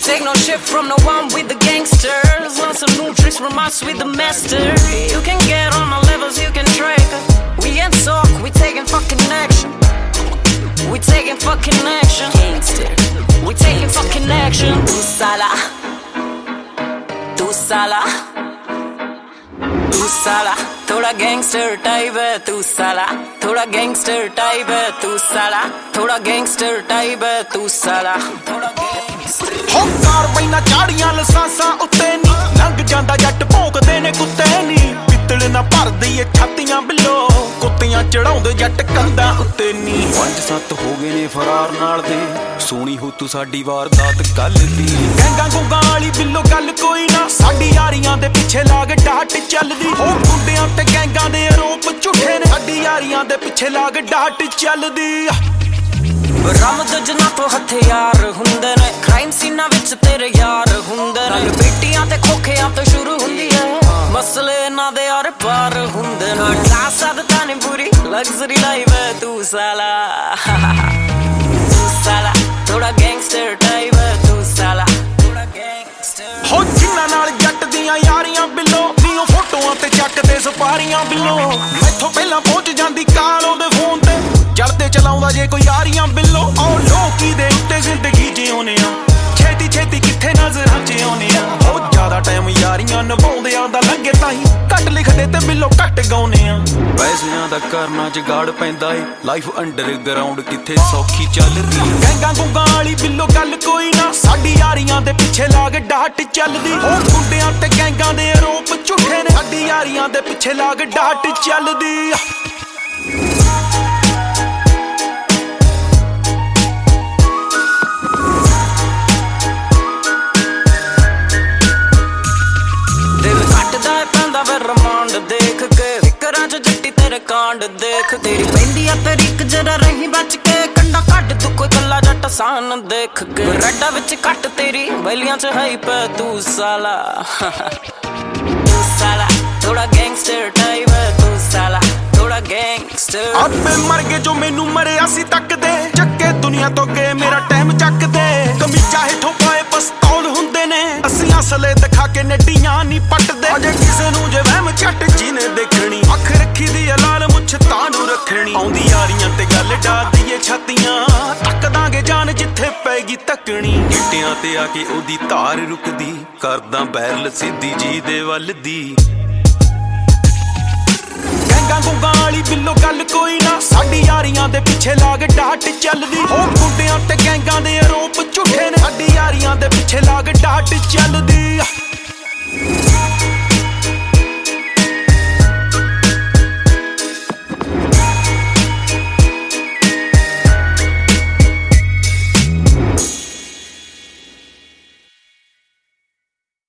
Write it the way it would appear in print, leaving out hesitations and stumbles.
take no shit from no one with the gangsters. Want some new tricks from us with the master. You can get on our levels, you can track. We ain't talk, we taking fucking action. We taking fucking action. Gangster. We taking fucking action. Tu sala. Tu sala. Tu sala. थोड़ा gangster type है तू साला. थोड़ा gangster type है तू साला. थोड़ा gangster type है तू साला. थोड़ा गैंगस्टर हो कार पैना चाड़ियां लसांसां उत्ते नी लंघ जांदा जट भौंकदे ने कुत्ते नी पित्तल ना भरदी ए छातियां बिलो कुत्तियां चढ़ाउंदे जट कंधां उत्ते नी 5-7 हो गए ने फरार नाल दे सोनी हो तू साडी वारदात कल दी गैंगां गुंगां वाली बिलो गल कोई ना साडी यारियां दे पिछे लाग डाट चलदी हो गुंडियां ते गैंगां दे आरोप झूठे ने साडी यारियां दे पिछे लाग डाट चलदी बरामद जना तो हथियार हुंदे ने क्राइम सीना विच तेरे यार हुंदे ने बेटियां ते खोखियां तो शुरू हुंदी है मसले ना दे यार पार हुंदे ने क्लास आदतां ने बुरी लग्जरी लाइफ है तू साला. तू साला थोड़ा गैंगस्टर टाइप है तू साला. थोड़ा गैंगस्टर हो जिन्ना नाल जट दियां यारियां बिलो नीओ फोटोआं ते ਚੱਕਦੇ ਸਪਾਰੀਆਂ ਬਿलो मैथों ਪਹਿਲਾਂ ਪਹੁੰਚ ਜਾਂਦੀ ਕਾਲ ਉਹਦੇ ਫੋਨ ਤੇ ਜਲਦੇ ਚਲਾਉਂਦਾ ਜੇ ਕੋਈ ਯਾਰੀਆਂ ਬਿੱਲੋ ਉਹ ਲੋਕੀ ਦੇ ਉੱਤੇ ਜ਼ਿੰਦਗੀ ਜਿਉਨੇ ਆ ਛੇਤੀ ਛੇਤੀ ਕਿੱਥੇ ਨਜ਼ਰਾਂ ਚ ਆਉਨੇ ਆ ਬਹੁਤ ਜ਼ਿਆਦਾ ਟਾਈਮ ਯਾਰੀਆਂ ਨਿਭਾਉਂਦਿਆਂ ਦਾ ਲੰਘੇ ਤਾਹੀਂ ਘੱਟ ਲਿਖਦੇ ਤੇ ਬਿੱਲੋ ਘੱਟ ਗਾਉਨੇ ਆ ਪੈਸਿਆਂ ਦਾ ਕਰਨਾ ਜਗਾੜ ਪੈਂਦਾ ਏ ਲਾਈਫ ਅੰਡਰਗਰਾਉਂਡ ਕਿੱਥੇ ਸੌਖੀ ਚੱਲਦੀ ਗੈਂਗਾਂ ਗੁੰਗਾਂ ਵਾਲੀ ਬਿੱਲੋ ਗੱਲ ਕੋਈ ਨਾ ਸਾਡੀ ਯਾਰੀਆਂ ਦੇ ਪਿੱਛੇ ਲਾਗ ਡਾਟ ਚੱਲਦੀ ਉਹ ਗੁੰਡਿਆਂ ਤੇ ਗੈਂਗਾਂ ਦੇ ਆਰੋਪ ਝੂਠੇ ਨੇ ਸਾਡੀ ਯਾਰੀਆਂ ਦੇ ਪਿੱਛੇ ਲਾਗ ਡਾਟ ਚੱਲਦੀ ਰਮਾਂਡ ਦੇਖ ਕੇ ਫਿਕਰਾਂ ਚ ਜੱਟੀ ਤੇਰੇ ਕਾਂਡ ਦੇਖ ਤੇਰੀ ਪੈਂਦੀ ਆ ਤਰੀਕ ਜਰਾ ਰਹੀ ਬਚ ਕੇ ਕੰਡਾ ਕੱਢ ਤੂੰ ਕੋਈ ਕੱਲਾ ਜੱਟ ਸਾਨ ਦੇਖ ਕੇ ਰੱਡਾ ਵਿੱਚ ਕੱਟ ਤੇਰੀ ਬੈਲੀਆਂ ਚ ਹਾਈਪ ਤੂੰ ਸਾਲਾ. ਤੂੰ ਸਾਲਾ ਥੋੜਾ ਗੈਂਗਸਟਰ ਟਾਈਪ ਤੂੰ ਸਾਲਾ. ਥੋੜਾ ਗੈਂਗਸਟਰ ਆਪੇ ਮਰ ਗਏ ਜੋ ਮੈਨੂੰ ਮਰਿਆ ਸੀ ਤੱਕਦੇ ਚੱਕੇ ਦੁਨੀਆ ਤੋਂ ਗਏ ਮੇਰਾ ਟਾਈਮ ਚੱਕਦੇ ਕਮੀਜ਼ਾਂ ਹੇਠੋਂ ਪਾਏ ਪਸਤੌਲ ਹੁੰਦੇ ਨੇ ਅਸੀਂ ਅਸਲੇ ਦਿਖਾ ਕੇ ਨੱਡੀਆਂ ਨਹੀਂ ਪੱਟਦੇ ਅਜੇ ਕਿਸੇ ਨੂੰ ਜੇ ਵਹਿਮ ਝੱਟ ਜਿਹਨੇ ਦੇਖਣੀ ਅੱਖ ਰੱਖੀ ਦੀ ਲਾਲ ਮੁੱਛ ਤਾਂ ਨੂੰ ਰੱਖਣੀ ਆਉਂਦੀ ਯਾਰੀਆਂ ਤੇ ਗੱਲ ਡਾਦੀ ਏ ਛਾਤੀਆਂ ਤੱਕ ਦਾਂਗੇ ਜਾਨ ਜਿੱਥੇ ਪੈਗੀ ਤੱਕਣੀ ਗਿੱਟਿਆਂ ਤੇ ਆ ਕੇ ਉਹਦੀ ਧਾਰ ਰੁਕਦੀ ਕਰਦਾ ਬੈਰਲ ਸਿੱਧੀ ਜੀ ਦੇ ਵੱਲ ਦੀ ਗੈਂਗਾਂ ਗੁੰਗਾਂ ਵਾਲੀ ਬਿੱਲੋ ਗੱਲ ਕੋਈ ਨਾ ਸਾਡੀ ਯਾਰੀਆਂ ਦੇ ਪਿੱਛੇ ਲਾਗ ਡਾਟ ਚੱਲਦੀ ਉਹ ਗੁੰਡਿਆਂ ਤੇ ਗੈਂਗਾਂ ਦੇ ਆਰੋਪ ਝੂਠੇ ਨੇ ਸਾਡੀ ਯਾਰੀਆਂ ਦੇ ਪਿੱਛੇ ਲਾਗ ਡਾਟ ਚੱਲਦੀ